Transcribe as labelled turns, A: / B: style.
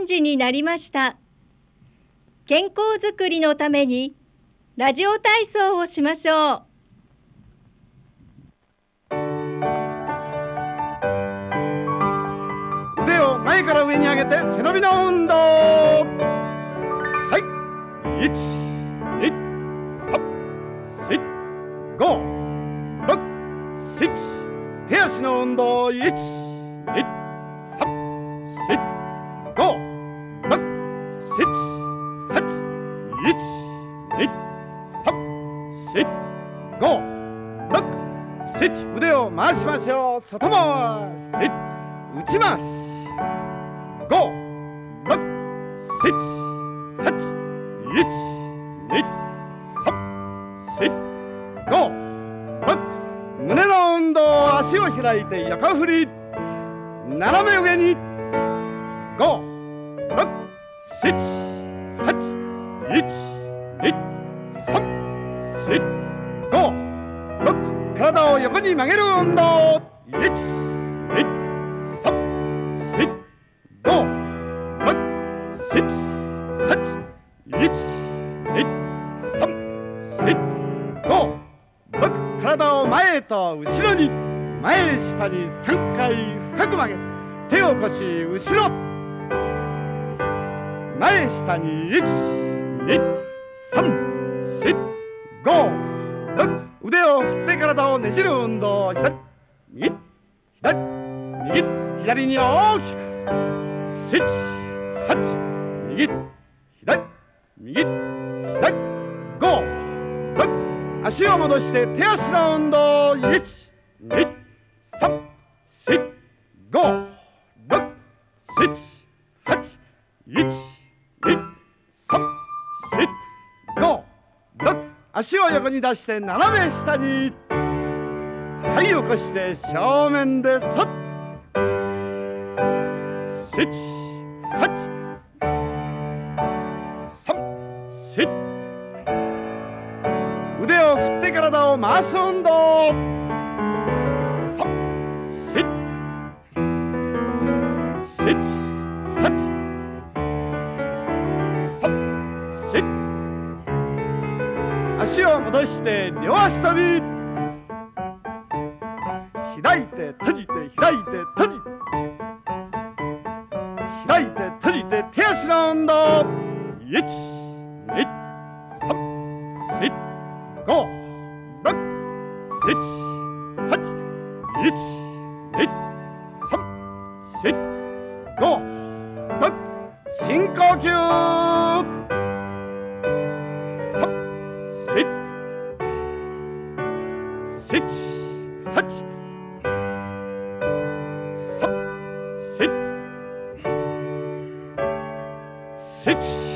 A: 3時になりました。健康づくりのためにラジオ体操をしましょう。
B: 腕を前から上に上げて背伸びの運動。はい、1、2、3、4、5、6、7。手足の運動。1、2、3、4、5、6、7、8、1、2、3、4、5、6、7。腕を回しましょう。外回し、内回し。5、6、7、8、1、2、3、4、5、6。胸の運動。足を開いて横振り。斜め上に。5、6、7、8、1、2、3、4、5、6。体を横に曲げる運動。1、2、3、4、5、6、7、8、1、2、3、4、5、6。体を前へと後ろに。前下に3回深く曲げ、手を腰後ろ。前下に1、2、3、4、5、6。腕を振って体をねじる運動。左、右、左、右、左に大きく。7、8、右、左、右、左、5、6。足を戻して手足の運動。1、2、3、4、5、6、7、8、1、2、3、4、5、6。足を横に出して斜め下に。はい、起こして正面でそっ。7、8、3、4。腕を振って体を回す運動。3、4、7、8、3、4。足を戻して両足跳び。開いて閉じて開いて閉じて開いて閉じて手足の運動。1、2、3、4、5、6、7、8、1、2、3、4、5、6。深呼吸。3、4、7、8、3、4、7。